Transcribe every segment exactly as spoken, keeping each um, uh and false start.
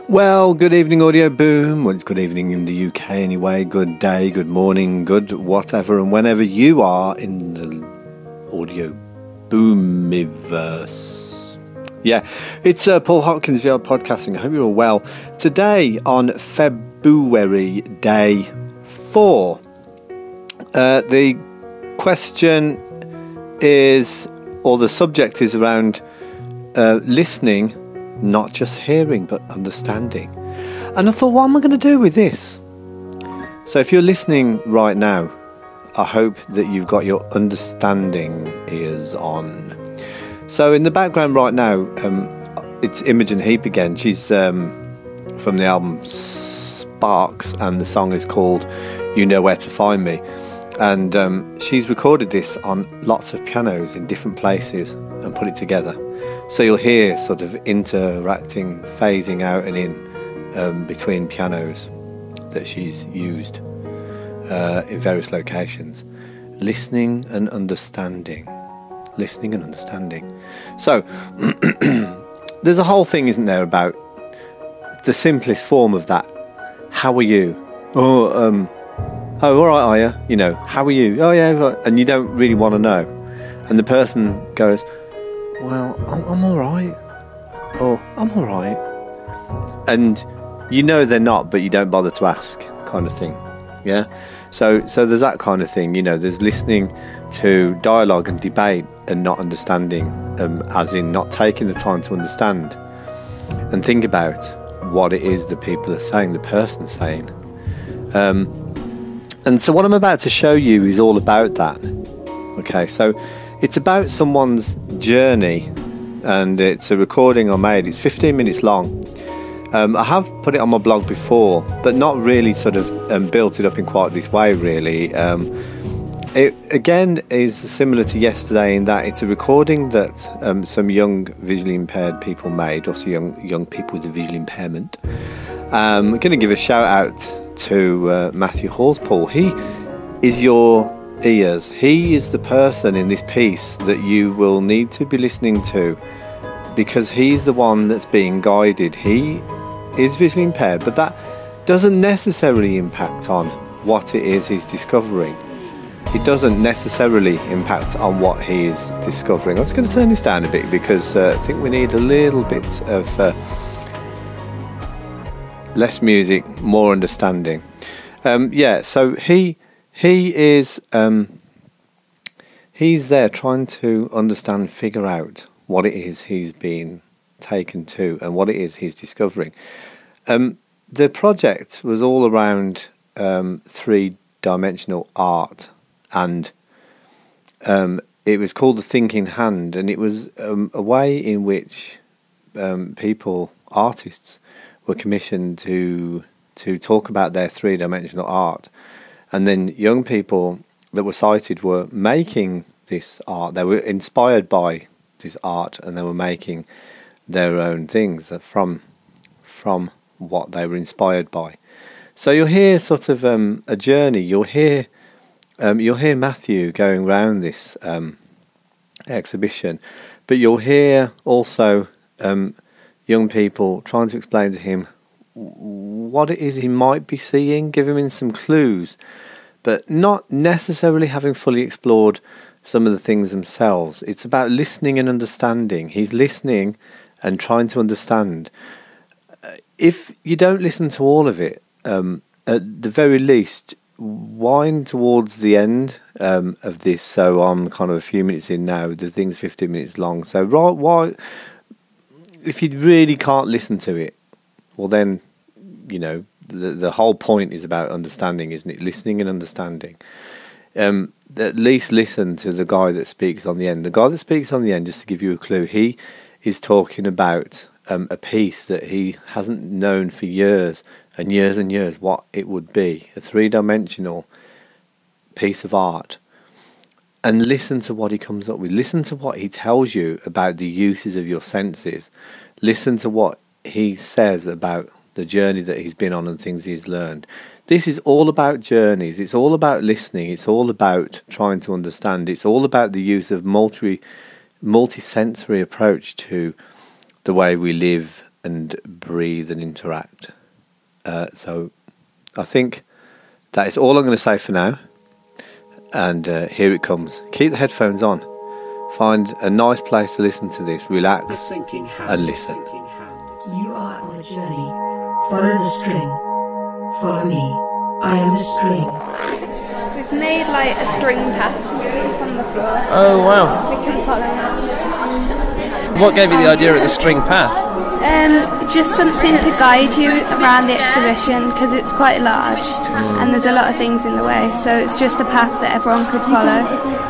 Well, good evening, Audio Boom. Well, it's good evening in the U K anyway. Good day, good morning, good whatever, and whenever you are in the Audio Boomiverse. Yeah, it's uh, Paul Hopkins, V R Podcasting. I hope you're all well. Today, on February day four, uh, the question is, or the subject is around uh, listening, not just hearing, but understanding. And I thought, what am I going to do with this? So if you're listening right now, I hope that you've got your understanding ears on. So in the background right now, um, it's Imogen Heap again. She's um, from the album Sparks, and the song is called You Know Where to Find Me. And um, she's recorded this on lots of pianos in different places and put it together. So you'll hear sort of interacting, phasing out and in um, between pianos that she's used uh, in various locations. Listening and understanding. Listening and understanding. So there's a whole thing, isn't there, about the simplest form of that. How are you? Oh, um, oh, all right, are you? You know, how are you? Oh, yeah, and you don't really want to know. And the person goes, well, I'm, I'm all right. Or, I'm all right. And you know they're not, but you don't bother to ask, kind of thing. Yeah? So so there's that kind of thing, you know, there's listening to dialogue and debate and not understanding, um, as in not taking the time to understand and think about what it is that people are saying, the person's saying. Um, and so what I'm about to show you is all about that. Okay, so it's about someone's journey, and it's a recording I made. It's fifteen minutes long. Um, I have put it on my blog before, but not really sort of um, built it up in quite this way, really. Um, it, again, is similar to yesterday in that it's a recording that um, some young visually impaired people made, also young, young people with a visual impairment. Um, I'm going to give a shout out to uh, Matthew Horspool. He is your ears. He is the person in this piece that you will need to be listening to, because he's the one that's being guided. He is visually impaired, but that doesn't necessarily impact on what it is he's discovering. It doesn't necessarily impact on what he is discovering. I'm just going to turn this down a bit because uh, I think we need a little bit of uh, less music, more understanding. Um, yeah, so he He is, um, he's there trying to understand, figure out what it is he's been taken to and what it is he's discovering. Um, the project was all around um, three-dimensional art, and um, it was called The Thinking Hand, and it was um, a way in which um, people, artists, were commissioned to to talk about their three-dimensional art. And then young people that were sighted were making this art. They were inspired by this art, and they were making their own things from from what they were inspired by. So you'll hear sort of um, a journey. You'll hear um, you'll hear Matthew going around this um, exhibition, but you'll hear also um, young people trying to explain to him what it is he might be seeing, give him in some clues, but not necessarily having fully explored some of the things themselves. It's about listening and understanding. He's listening and trying to understand. If you don't listen to all of it, um, at the very least, wind towards the end um, of this. So I'm kind of a few minutes in now. The thing's fifteen minutes long. So right, why? If you really can't listen to it, well then, you know, the the whole point is about understanding, isn't it? Listening and understanding. Um, at least listen to the guy that speaks on the end. The guy that speaks on the end, just to give you a clue, he is talking about um, a piece that he hasn't known for years and years and years what it would be, a three-dimensional piece of art. And listen to what he comes up with. Listen to what he tells you about the uses of your senses. Listen to what he says about the journey that he's been on and things he's learned. This is all about journeys. It's all about listening. It's all about trying to understand. It's all about the use of multi, multi-sensory approach to the way we live and breathe and interact. Uh, so I think that is all I'm going to say for now. And uh, here it comes. Keep the headphones on. Find a nice place to listen to this. Relax and listen. You are on a journey. Follow the string. Follow me. I am a string. We've made like a string path on the floor. Oh wow. We can follow it. What gave you the idea of the string path? Um, just something to guide you around the exhibition because it's quite large mm. and there's a lot of things in the way. So it's just a path that everyone could follow.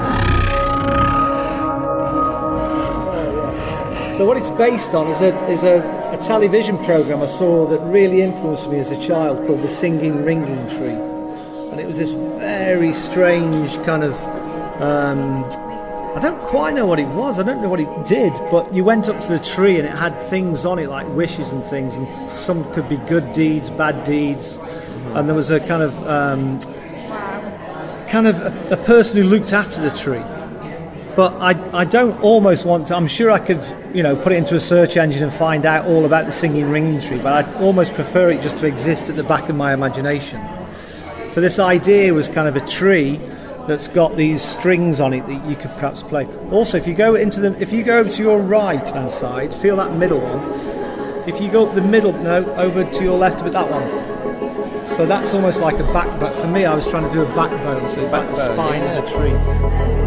So what it's based on is a is a, a television programme I saw that really influenced me as a child called The Singing Ringing Tree. And it was this very strange kind of, um, I don't quite know what it was, I don't know what it did, but you went up to the tree and it had things on it like wishes and things, and some could be good deeds, bad deeds, and there was a kind of, um, kind of a, a person who looked after the tree. But I, I don't almost want to, I'm sure I could, you know, put it into a search engine and find out all about the Singing Ringing Tree, but I almost prefer it just to exist at the back of my imagination. So this idea was kind of a tree that's got these strings on it that you could perhaps play. Also, if you go into the, if you go over to your right hand side, feel that middle one. If you go up the middle, no, over to your left, but that one. So that's almost like a backbone. For me, I was trying to do a backbone, so it's like the spine yeah. of a tree.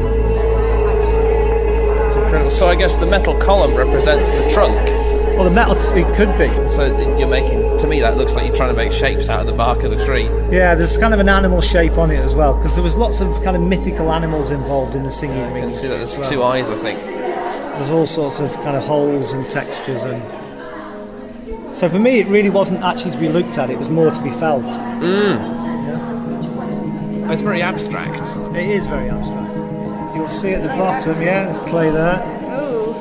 So I guess the metal column represents the trunk. Well, the metal, it could be. So you're making, to me that looks like you're trying to make shapes out of the bark of the tree. Yeah, there's kind of an animal shape on it as well, because there was lots of kind of mythical animals involved in the Singing Ringing. You can see that there's well. two eyes, I think. There's all sorts of kind of holes and textures. And so for me, it really wasn't actually to be looked at, it was more to be felt. Mm. Yeah. It's very abstract. It is very abstract. You'll see at the bottom, yeah, there's clay there. Oh.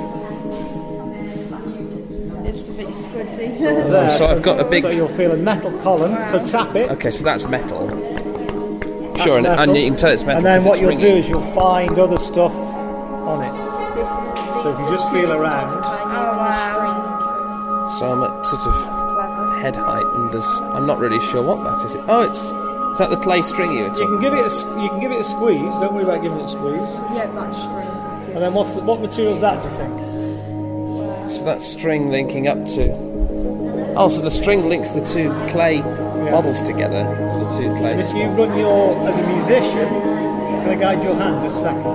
It's a bit squidgy. There, so I've got a big... So you'll feel a metal column, wow. So tap it. Okay, so that's metal. That's sure, metal. And, and you can tell it's metal. And then what you'll ringing. do is you'll find other stuff on it. This is the, so if you just feel around... Oh, wow. So I'm at sort of head height and there's... I'm not really sure what that is. Oh, it's... Is that the clay string you were talking You can give it a, you can give it a squeeze. Don't worry about giving it a squeeze. Yeah, that string. And then what's the, what material is that, do you think? So that's string linking up to... Oh, so the string links the two clay yeah. models together. The two clay. And if you run your... As a musician, can I guide your hand just a second?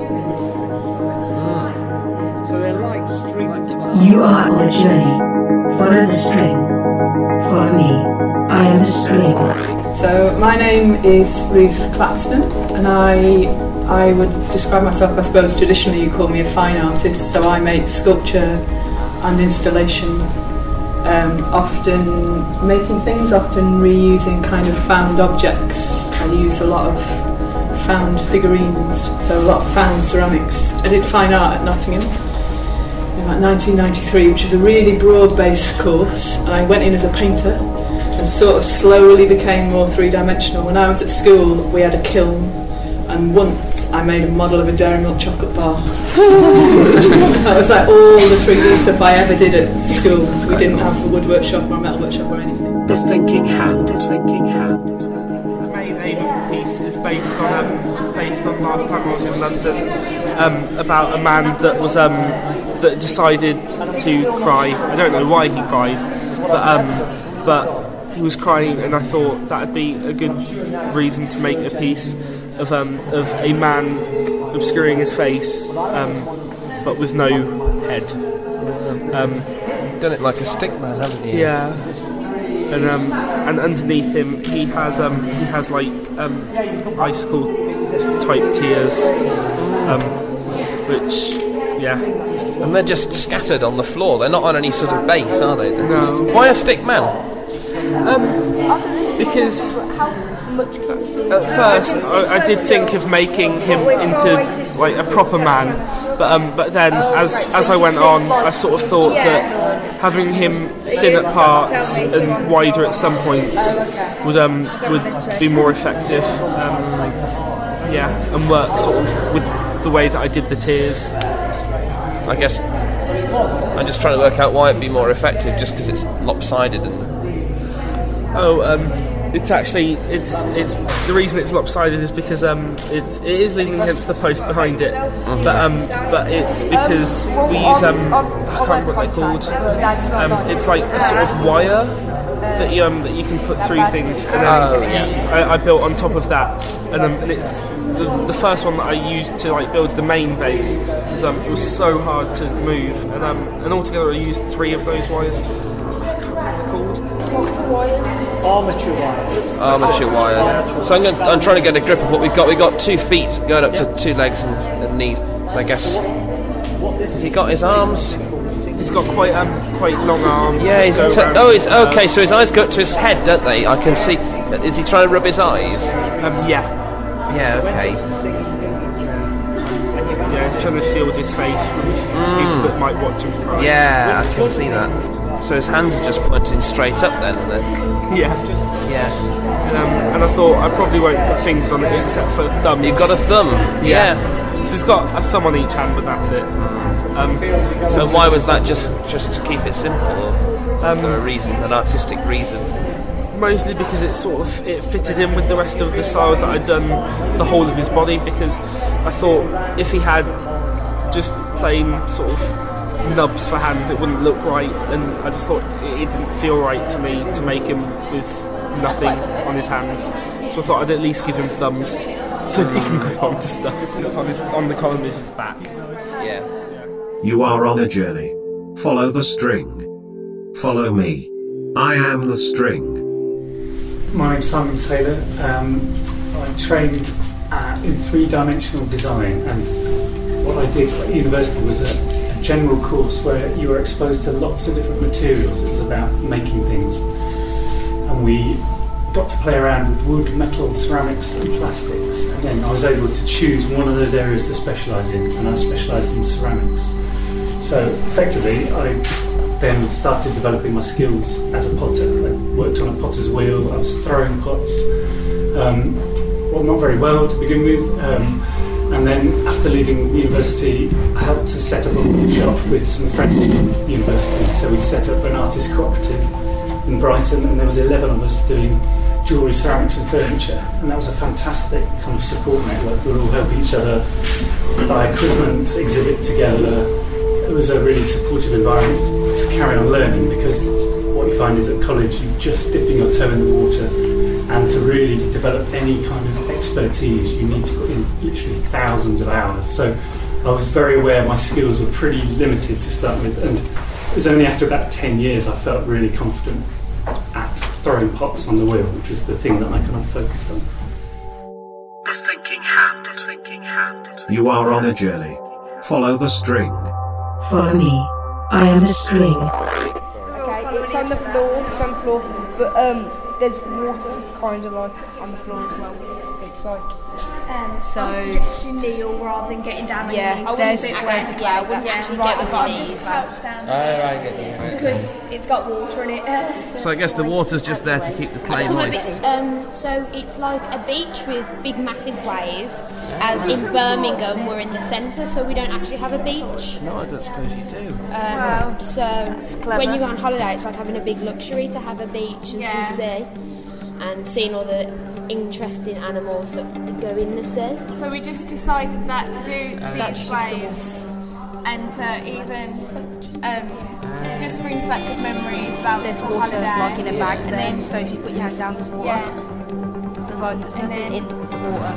Mm. So they're like strings. You are on a journey. Follow the string. Follow me. I am a string. So my name is Ruth Claxton, and I I would describe myself, I suppose traditionally you call me a fine artist, so I make sculpture and installation, um, often making things, often reusing kind of found objects. I use a lot of found figurines, so a lot of found ceramics. I did fine art at Nottingham in like nineteen ninety-three, which is a really broad-based course, and I went in as a painter and sort of slowly became more three-dimensional. When I was at school, we had a kiln, and once I made a model of a Dairy Milk chocolate bar. That was like all the three D stuff I ever did at school. We didn't have a wood workshop or a metal workshop or anything. The Thinking Hand, the Thinking Hand. The main aim of the piece is based on um, based on last time I was in London, um, about a man that was um, that decided to cry. I don't know why he cried, but um, but. He was crying, and I thought that'd be a good reason to make a piece of um, of a man obscuring his face, um, but with no head. Um, Done it like a stick man, haven't you? Yeah, and um, and underneath him he has um, he has like um, icicle type tears, um, which yeah. And they're just scattered on the floor. They're not on any sort of base, are they? They're no. Just... Why a stick man? Um, because at first I, I did think of making him into like a proper man, but um, but then as as I went on, I sort of thought that having him thin at parts and wider at some points would um would be more effective. Um, yeah, and work sort of with the way that I did the tears. I guess I'm just trying to work out why it'd be more effective, just because it's lopsided. And Oh, um, it's actually it's it's the reason it's lopsided is because um it's it is leaning against the post behind it, mm-hmm. but um but it's because we use um I can't remember what they're called. Um, it's like a sort of wire that you um that you can put through things, and then Oh, yeah. I, I built on top of that, and um and it's the, the first one that I used to like build the main base. Was, um, it was so hard to move, and um and altogether I used three of those wires. I can't remember what they're called. Armature wires. armature wires. So I'm, going, I'm trying to get a grip of what we've got. We've got two feet going up to two legs and, and knees. I guess. Has he got his arms? He's got quite um quite long arms. Yeah, he's. that go T- around, oh, he's okay. uh, So his eyes go up to his head, don't they? I can see. Is he trying to rub his eyes? Um, yeah. Yeah. Okay. Yeah, he's trying to shield his face from people that might watch him cry. Yeah, I can see that. So his hands are just pointing straight up then. And then Yeah. yeah. And, um, and I thought I probably won't put fingers on it except for thumbs. You've got a thumb. Yeah. So he's got a thumb on each hand, but that's it. Um, So why was that? Just just to keep it simple, or um, for a reason, an artistic reason? mostly because it sort of it fitted in with the rest of the style that I'd done the whole of his body, because I thought if he had just plain sort of nubs for hands it wouldn't look right, and I just thought it, it didn't feel right to me to make him with nothing on his hands, so I thought I'd at least give him thumbs so that he can grip onto stuff that's on, his, on the columnist's back. Yeah. You are on a journey. Follow the string. Follow me. I am the string. My name's Simon Taylor. Um, I trained uh, in three-dimensional design, and what I did at university was a, a general course where you were exposed to lots of different materials. It was about making things, and we got to play around with wood, metal, ceramics and plastics, and then I was able to choose one of those areas to specialise in, and I specialised in ceramics. So effectively I then started developing my skills as a potter. I worked on a potter's wheel, I was throwing pots, um, well, not very well to begin with, um, and then after leaving university I helped to set up a workshop with some friends from university. So we set up an artist cooperative in Brighton, and there was eleven of us doing jewellery, ceramics and furniture, and that was a fantastic kind of support network. We would all help each other buy equipment, exhibit together. It was a really supportive environment to carry on learning, because what you find is at college you're just dipping your toe in the water, and to really develop any kind of expertise you need to put in literally thousands of hours. So I was very aware my skills were pretty limited to start with, and it was only after about ten years I felt really confident at throwing pots on the wheel, which was the thing that I kind of focused on. The thinking hand. The thinking hand. You are on a journey. Follow the string. Follow me. I am a string. Okay, it's on the floor, it's on the floor, but um, there's water kind of like on the floor as well. It's like, Um, So- I would suggest you kneel rather than getting down on Yeah, your knees. there's- I wouldn't there's do the it. ground, Yeah, that's actually right get on on your your knees. knees. Crouch down. Oh, right, get it. Because it's got water in it. So I guess the water's just there to keep the clay moist. Um, so it's like a beach with big massive waves, as in Birmingham we're in the centre, so we don't actually have a beach. No, I don't suppose you do. Um, so clever. when you go on holiday it's like having a big luxury to have a beach and Yeah. some sea, and seeing all the interesting animals that go in the sea. So we just decided that to do That's these just the waves and to even um, it just brings back good memories about there's the water holiday. like in a bag And there, then- so if you put your hand down, there's water. Yeah. There's like there's And nothing then- in the water.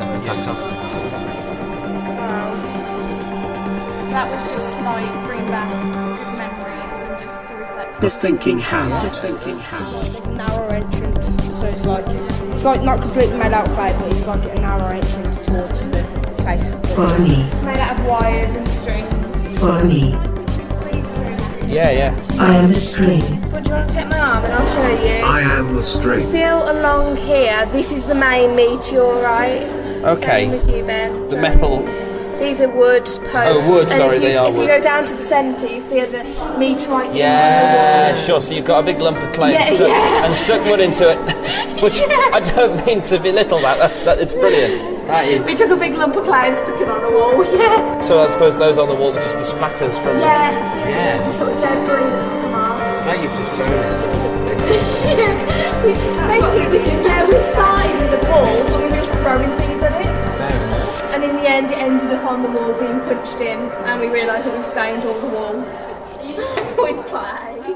So that was just to like bring back good memories and just to reflect. The thinking hand. The thinking hand. There's a narrow entrance, so it's like it's like not completely made out of clay, but it's like a narrow entrance towards the place. Follow me. Made out of wires and strings. Follow me. Yeah, yeah. I am a string. But do you want to take my arm and I'll show you? I am the string. Feel along here. This is the main meteorite. Okay. Same with you, Ben. The metal. These are wood posts. Oh, wood, And sorry, if you, they are If wood. you go down to the centre, you feel the meter right Yeah, into the wall. sure. So you've got a big lump of clay Yeah, and, stuck, yeah. and stuck wood into it, which I don't mean to belittle that. That's that. It's brilliant. That is. We took a big lump of clay and stuck it on a wall. Yeah. So I suppose those on the wall are just the splatters from. Yeah. Yeah. The sort of debris that's come out. Now you've just thrown it. Yeah. We, basically, we, yeah, we started with the ball, and we were just throwing things at it. And in the end, it ended up on the wall being punched in, and we realised that we've stained all the wall with clay.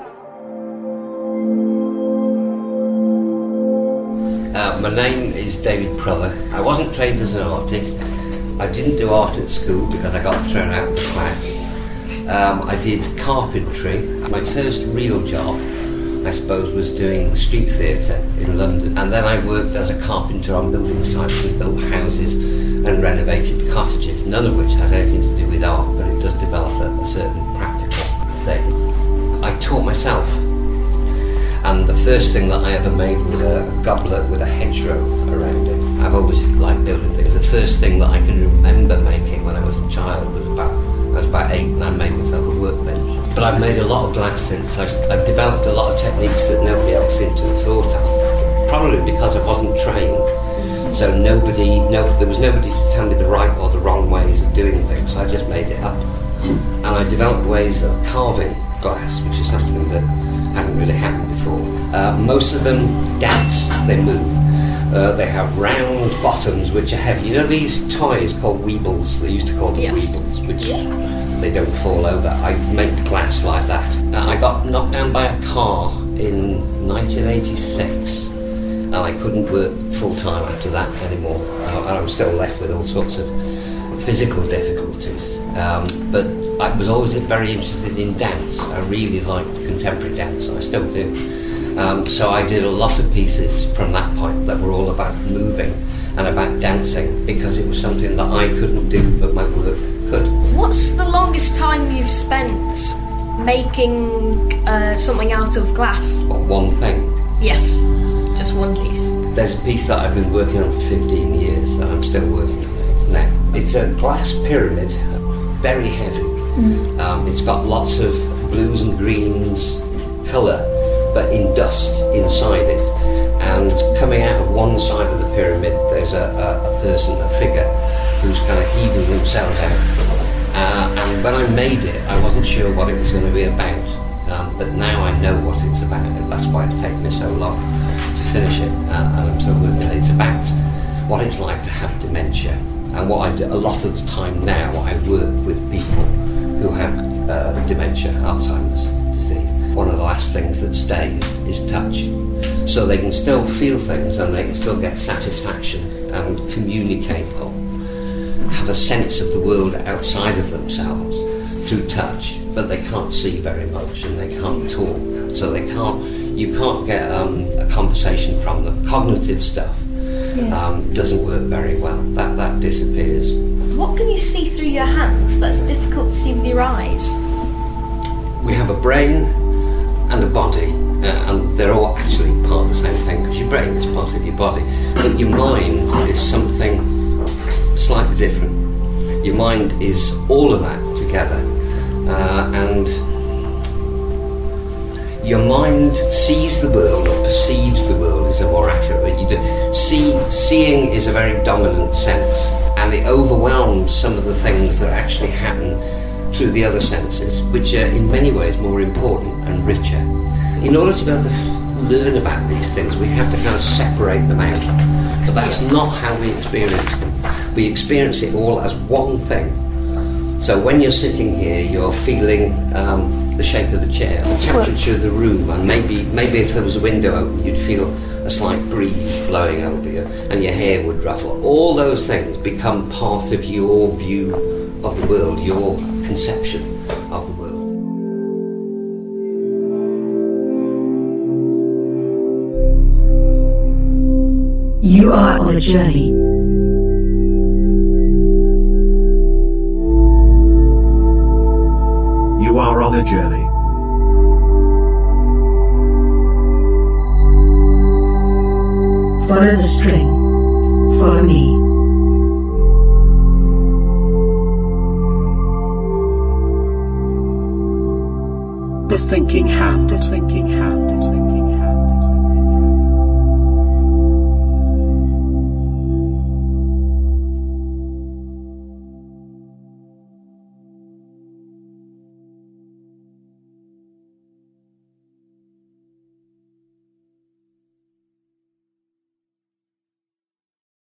Uh, my name is David Proller. I wasn't trained as an artist. I didn't do art at school because I got thrown out of the class. Um, I did carpentry. My first real job, I suppose, was doing street theatre in London. And then I worked as a carpenter on building sites and built houses and renovated cottages, none of which has anything to do with art, but it does develop a, a certain practical thing. I taught myself. And the first thing that I ever made was a goblet with a hedgerow around it. I've always liked building things. The first thing that I can remember making when I was a child was about, I was about eight, and I made myself a workbench. But I've made a lot of glass since. I've, I've developed a lot of techniques that nobody else seemed to have thought of. Probably because I wasn't trained. So nobody, no, there was nobody to tell me the right or the wrong ways of doing things. So I just made it up. And I developed ways of carving glass, which is something that hadn't really happened before. Uh, most of them dance, they move. Uh, they have round bottoms which are heavy. You know these toys called Weebles? They used to call them Yes. Weebles, which they don't fall over. I make glass like that. Uh, I got knocked down by a car in nineteen eighty-six, and I couldn't work full time after that anymore. Uh, and I was still left with all sorts of physical difficulties. Um, but I was always very interested in dance. I really liked contemporary dance, and I still do. Um, so I did a lot of pieces from that point that were all about moving and about dancing, because it was something that I couldn't do, but my work could. What's the longest time you've spent making uh, something out of glass? What, one thing? Yes, just one piece. There's a piece that I've been working on for fifteen years, and I'm still working on it now. It's a glass pyramid, very heavy. Mm. Um, it's got lots of blues and greens colour, but in dust inside it. And coming out of one side of the pyramid, there's a, a, a person, a figure, who's kind of heaving themselves out. Uh, and when I made it, I wasn't sure what it was going to be about. Um, but now I know what it's about, and that's why it's taken me so long to finish it. Uh, and I'm still working on it. It's about what it's like to have dementia. And what I do, a lot of the time now, I work with people who have uh, dementia, Alzheimer's disease. One of the last things that stays is touch. So they can still feel things, and they can still get satisfaction and communicate or have a sense of the world outside of themselves through touch, but they can't see very much and they can't talk, so they can't, you can't get um, a conversation from them. Cognitive stuff Yeah. um, doesn't work very well. That, that disappears. What can you see through your hands that's difficult to see with your eyes? We have a brain and a body, uh, and they're all actually part of the same thing, because your brain is part of your body, but your mind is something slightly different. Your mind is all of that together, uh, and your mind sees the world, or perceives the world is a more accurate word. You do, see, seeing is a very dominant sense, and it overwhelms some of the things that actually happen through the other senses, which are in many ways more important and richer. In order to be able to f- learn about these things, we have to kind of separate them out. But that's not how we experience them. We experience it all as one thing. So when you're sitting here, you're feeling um, the shape of the chair, the temperature of the room, and maybe maybe if there was a window open, you'd feel a slight breeze blowing over you, and your hair would ruffle. All those things become part of your view of the world, your conception of the world. You are on a journey. You are on a journey. Follow the string. Follow me. thinking hand, a thinking hand.